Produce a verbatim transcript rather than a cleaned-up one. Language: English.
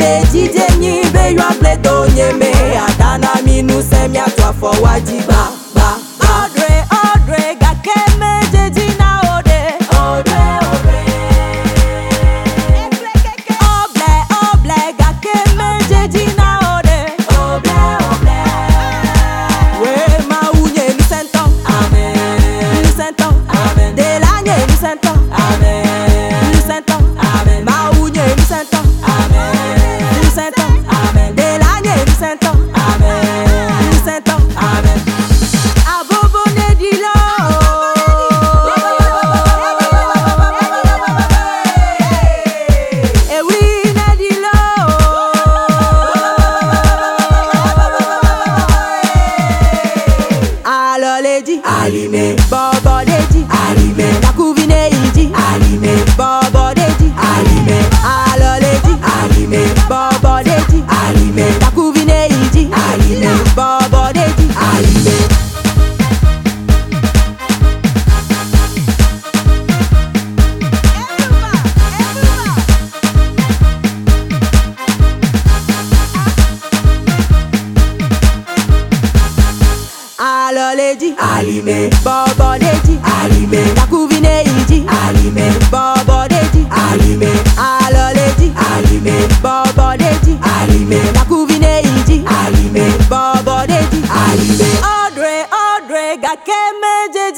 leji denyi be ywa bledo nyeme adana minu semia twa for wajiba ba Audrey Audrey ga keme jeji na ode Audrey Audrey Oble Oble ga keme jeji na ode Oble Oble we ma unye ni sento amen ni sento amen de la nye ni sento amen ni sento amen ma unye ni sento amen ni sento amen de la nye ni sento amen ni sento amen abobo ne dilo ewi ne dilo alo leji alime bobo deji alime takuvine iji alime bobo deji alime alo leji alime bobo deji alime takuvine iji alime bobo deji alime alo leji alime bobo deji alime takuvine iji alime bobo deji alime alo leji alime bobo deji alime takuvine iji alime bobo deji alime Audrey Audrey ga keme jeji